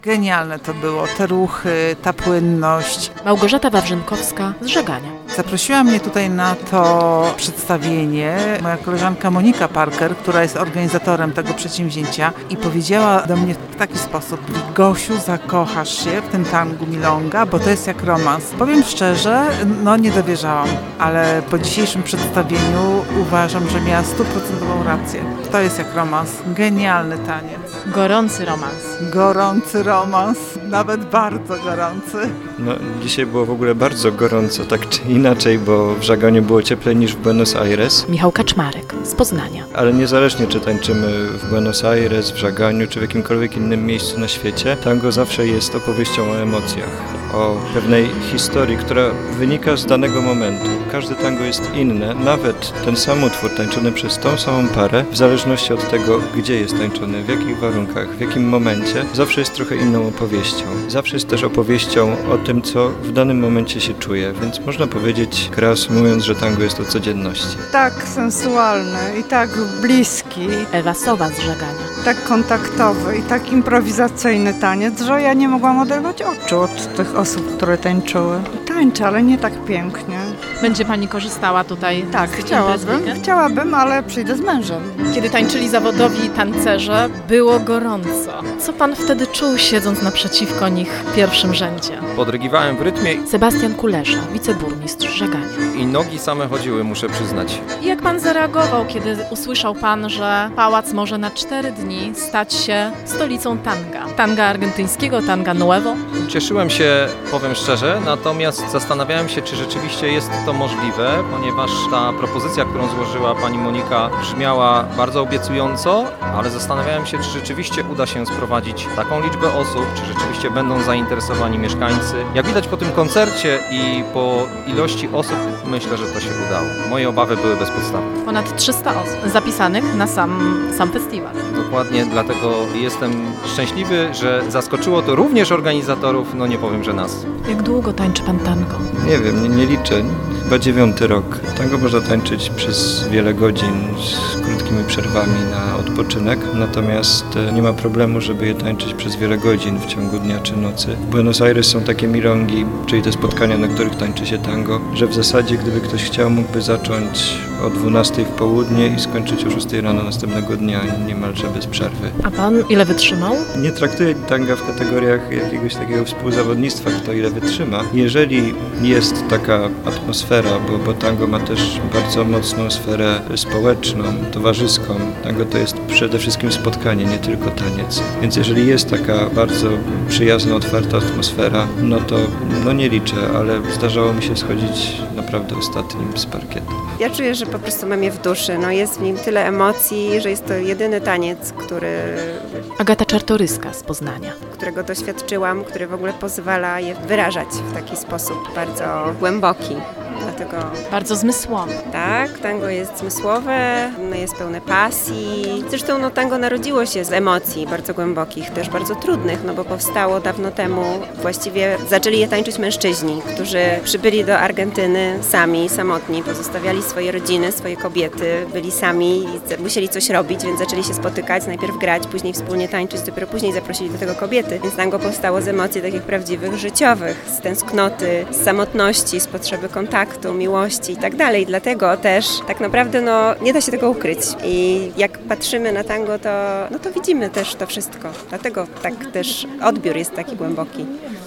Genialne to było, te ruchy, ta płynność. Małgorzata Wawrzynkowska z Żegania. Zaprosiła mnie tutaj na to przedstawienie moja koleżanka Monika Parker, która jest organizatorem tego przedsięwzięcia i powiedziała do mnie w taki sposób: Gosiu, zakochasz się w tym tangu milonga, bo to jest jak romans. Powiem szczerze, nie dowierzałam, ale po dzisiejszym przedstawieniu uważam, że miała 100% rację. To jest jak romans. Genialny taniec. Gorący romans. Gorący romans, nawet bardzo gorący. Dzisiaj było w ogóle bardzo gorąco, tak czy inaczej, bo w Żaganiu było cieplej niż w Buenos Aires. Michał Kaczmarek z Poznania. Ale niezależnie czy tańczymy w Buenos Aires, w Żaganiu, czy w jakimkolwiek innym miejscu na świecie, tango zawsze jest opowieścią o emocjach, o pewnej historii, która wynika z danego momentu. Każde tango jest inne, nawet ten sam utwór tańczony przez tą samą parę, w zależności od tego, gdzie jest tańczony, w jakich warunkach, w jakim momencie, zawsze jest trochę inną opowieścią. Zawsze jest też opowieścią o tym, co w danym momencie się czuje, więc można powiedzieć, reasumując, że tango jest o codzienności. Tak sensualny i tak bliski, Ewa Sowa z Żegania. tak kontaktowy i tak improwizacyjny taniec, że ja nie mogłam oderwać oczu od tych osób, które tańczyły. Tańczę, ale nie tak pięknie. Będzie pani korzystała tutaj Tak, z tych imprez weekend? chciałabym, ale przyjdę z mężem. Kiedy tańczyli zawodowi tancerze, było gorąco. Co pan wtedy czuł, siedząc naprzeciwko nich w pierwszym rzędzie? Podrygiwałem w rytmie Sebastian Kulesza, wiceburmistrz Żegania. i nogi same chodziły, muszę przyznać. I jak pan zareagował, kiedy usłyszał pan, że pałac może na 4 dni stać się stolicą tanga? Tanga argentyńskiego, tanga nuevo? Cieszyłem się, powiem szczerze, natomiast zastanawiałem się, czy rzeczywiście jest to możliwe, ponieważ ta propozycja, którą złożyła pani Monika, brzmiała bardzo obiecująco, ale zastanawiałem się, czy rzeczywiście uda się sprowadzić taką liczbę osób, czy rzeczywiście będą zainteresowani mieszkańcy. Jak widać po tym koncercie i po ilości osób, myślę, że to się udało. Moje obawy były bezpodstawne. Ponad 300 osób zapisanych na sam festiwal. Dokładnie, dlatego jestem szczęśliwy, że zaskoczyło to również organizatorów, nie powiem, że nas. Jak długo tańczy pan tango? Nie wiem, nie liczę. Chyba 9. rok. Tango można tańczyć przez wiele godzin z krótkimi przerwami na odpoczynek, natomiast nie ma problemu, żeby je tańczyć przez wiele godzin w ciągu dnia czy nocy. W Buenos Aires są takie milongi, czyli te spotkania, na których tańczy się tango, że w zasadzie gdyby ktoś chciał, mógłby zacząć o 12 w południe i skończyć o 6 rano następnego dnia, niemalże bez przerwy. A pan ile wytrzymał? Nie traktuję tanga w kategoriach jakiegoś takiego współzawodnictwa, kto ile wytrzyma. Jeżeli jest taka atmosfera, bo tango ma też bardzo mocną sferę społeczną, towarzyską. Tango to jest przede wszystkim spotkanie, nie tylko taniec. Więc jeżeli jest taka bardzo przyjazna, otwarta atmosfera, to nie liczę, ale zdarzało mi się schodzić naprawdę ostatnim z parkietu. Ja czuję, że po prostu mam je w duszy. Jest w nim tyle emocji, że jest to jedyny taniec, Agata Czartoryska z Poznania. którego doświadczyłam, który w ogóle pozwala je wyrażać w taki sposób bardzo głęboki. Dlatego Bardzo zmysłowy. tak, tango jest zmysłowe, jest pełne pasji. Zresztą tango narodziło się z emocji bardzo głębokich, też bardzo trudnych, bo powstało dawno temu. Właściwie zaczęli je tańczyć mężczyźni, którzy przybyli do Argentyny sami, samotni, pozostawiali swoje rodziny, swoje kobiety, byli sami i musieli coś robić, więc zaczęli się spotykać, najpierw grać, później wspólnie tańczyć, dopiero później zaprosili do tego kobiety. Więc tango powstało z emocji takich prawdziwych, życiowych, z tęsknoty, z samotności, z potrzeby kontaktu, miłości i tak dalej. Dlatego też tak naprawdę nie da się tego ukryć. I jak patrzymy na tango, to widzimy też to wszystko. Dlatego tak też odbiór jest taki głęboki.